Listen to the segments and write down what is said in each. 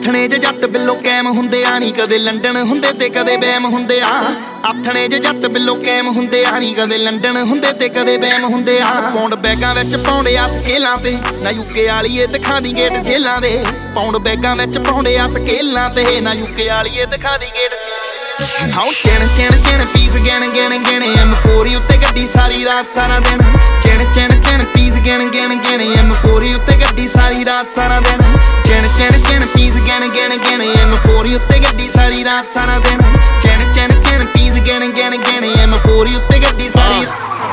ਆਥਣੇ ਜੇ ਜੱਟ ਬਿੱਲੋ ਕੈਮ ਹੁੰਦੇ ਆ ਨੀ ਕਦੇ ਲੰਡਨ ਹੁੰਦੇ ਤੇ ਕਦੇ ਬੈਮ ਹੁੰਦੇ ਆ ਆਥਣੇ ਜੇ ਜੱਟ ਬਿੱਲੋ ਕੈਮ ਹੁੰਦੇ ਆ ਨੀ ਕਦੇ ਲੰਡਨ ਹੁੰਦੇ ਤੇ ਕਦੇ ਬੈਮ ਹੁੰਦੇ ਆ ਪੌਂਡ ਬੈਗਾਂ ਵਿੱਚ ਪਾਉਂਦੇ ਆ ਸਕੇਲਾਂ ਤੇ ਨਾ ਯੂਕੇ ਵਾਲੀਏ ਦਿਖਾ ਦੀ ਗੇਟ ਜੇਲਾਂ ਦੇ ਪੌਂਡ ਬੈਗਾਂ ਵਿੱਚ ਪਾਉਂਦੇ ਆ ਸਕੇਲਾਂ ਤੇ ਨਾ ਯੂਕੇ ਵਾਲੀਏ ਦਿਖਾ ਦੀ ਗੇਟ ਹਾਉ ਚਿਣ ਪੀਸ ਗਿਣ M4 ਉੱਤੇ ਗੱਡੀ ਸਾਰੀ ਰਾਤ ਸਾਰਾ ਦਿਨ ਚਿਣ ਪੀਸ ਗਿਣ M4 ਉੱਤੇ ਗੱਡੀ ਸਾਰੀ ਰਾਤ ਸਾਰਾ ਦਿਨ ਚਿਣ ਪੀਸ ਗਿਣ M4 ਉੱਤੇ ਗੱਡੀ ਸਾਰੀ ਰਾਤ ਸਾਰਾ ਦਿਨ ਚਿਣ ਪੀਸ ਗਿਣ M4 ਉੱਤੇ ਗੱਡੀ ਸਾਰੀ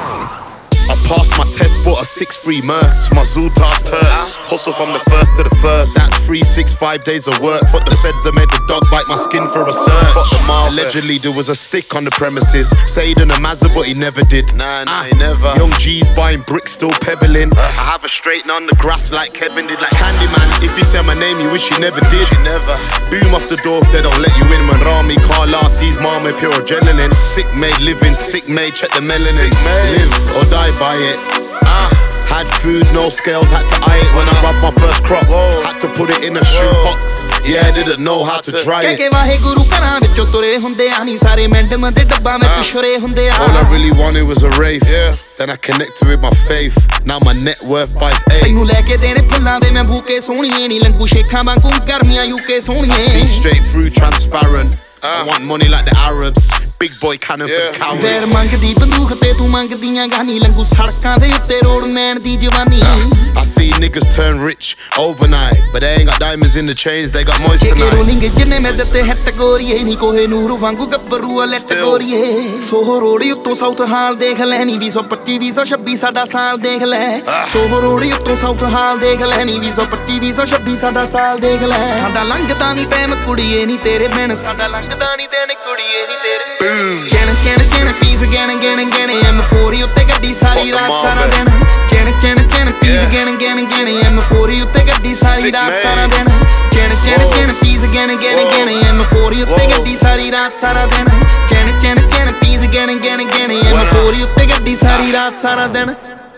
I passed my test, bought a 6-3 Merc. My Zootas hurts. Hustle from the first to the first. That's 3-6-5 days of work. Fuck the feds that made the dog bite my skin for a search. Fuck the market. Allegedly there was a stick on the premises. Said in a Mazda but he never did. Nah, he never. Young G's buying bricks, still pebbling. I have a straighten on the grass like Kevin did. Like Candyman, if you say my name you wish you never did. She never. Boom off the door, they don't let you in. When Rami Carl sees mama pure adrenaline. Sick made living, sick made check the melanin. Live or die by it. Had food, no scales, had to eye it when I rubbed my first crop. Had to put it in a shoebox. Yeah, I didn't know how to dry it. ਕੇ ਵਾਹਿਗੁਰੂ ਘਰਾਂ ਵਿੱਚੋਂ ਤੁਰੇ ਹੁੰਦੇ ਆ ਨੀ ਸਾਰੇ ਮੈਂਡਮ ਦੇ ਡੱਬਾਂ ਵਿੱਚ ਛੁਰੇ ਹੁੰਦੇ ਆ All I really wanted was a rave. Then I connected with my faith. Now my net worth buys eight. ਤੈਨੂੰ ਲੈ ਕੇ ਦੇਣੇ ਫੁੱਲਾਂ ਦੇ ਮੈਂ ਭੂਕੇ ਸੋਹਣੀਏ ਨੀ ਲੰਗੂ ਸ਼ੇਖਾਂ ਵਾਂਗੂ ਗਰਮੀਆਂ ਯੂਕੇ ਸੋਹਣੀਏ See straight through, transparent. I want money like the Arabs. Big boy cannon for the cowards. ਫੇਰ ਮੰਗਦੀ ਬੰਦੂਕ ਤੇ ਤੂੰ ਮੰਗਦੀਆਂ ਗਾਨੀ ਲੰਗੂ ਸੜਕਾਂ ਦੇ ਉੱਤੇ ਰੋਡ ਮੈਨ ਦੀ ਜਵਾਨੀ I see niggas turn rich overnight, but they ain't got diamonds in the chains, they got moissanite. Rolling ਜਿੰਨੇ ਮੈਂ ਦਿੱਤੇ ਹਿੱਟ ਗੋਰੀਏ ਨੀ ਕੋਹੇ ਨੂਰ ਵਾਂਗੂ ਗੱਭਰੂ ਆ ਲੈਟ ਗੋਰੀਏ ਸੋਹ ਰੋੜੀ ਉੱਤੋਂ ਸਾਊਥ ਹਾਲ ਦੇਖ ਲੈ ਨੀ 225 226 ਸਾਡਾ ਸਾਲ ਦੇਖ ਲੈ ਸੋਹ ਰੋੜੀ ਉੱਤੋਂ ਸਾਊਥ ਹਾਲ ਦੇਖ ਲੈ ਨੀ 225 226 ਸਾਡਾ ਸਾਲ ਦੇਖ ਲੈ ਸਾਡਾ ਲੰਘਦਾ ਨੀ ਟਾਈਮ ਕੁੜੀਏ ਨੀ ਤੇਰੇ ਬਿਨ ਸਾਡਾ ਲੰਘਦਾ ਨੀ ਦਿਨ ਕੁੜੀਏ ਨੀ ਤੇਰੇ ਚਿਣ ਪੀਸ ਗਿਣ M4 ਉੱਤੇ ਗੱਡੀ ਸਾਰੀ ਰਾਤ ਸਾਰਾ ਦਿਨ ਚਿਣ ਪੀਸ ਗਿਣ M4 ਉੱਤੇ ਗੱਡੀ ਸਾਰੀ ਰਾਤ ਸਾਰਾ ਦਿਨ ਚਿਣ ਪੀਸ ਗਿਣ M4 ਉੱਤੇ ਗੱਡੀ ਸਾਰੀ ਰਾਤ ਸਾਰਾ ਦਿਨ ਚਿਣ ਪੀਸ ਗਿਣ M4 ਉੱਤੇ ਗੱਡੀ ਸਾਰੀ ਰਾਤ ਸਾਰਾ ਦਿਨ